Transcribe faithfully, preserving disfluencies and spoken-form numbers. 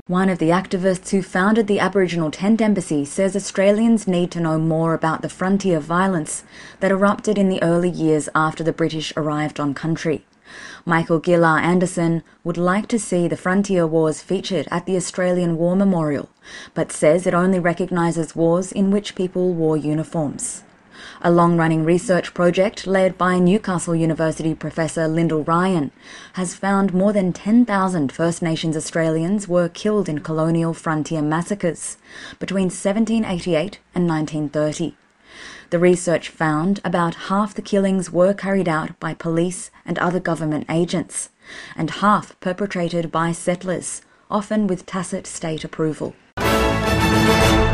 One of the activists who founded the Aboriginal Tent Embassy says Australians need to know more about the frontier violence that erupted in the early years after the British arrived on country. Michael Gillar Anderson would like to see the Frontier Wars featured at the Australian War Memorial, but says it only recognises wars in which people wore uniforms. A long-running research project led by Newcastle University Professor Lyndall Ryan has found more than ten thousand First Nations Australians were killed in colonial frontier massacres between seventeen eighty-eight and nineteen thirty. The research found about half the killings were carried out by police and other government agents, and half perpetrated by settlers, often with tacit state approval.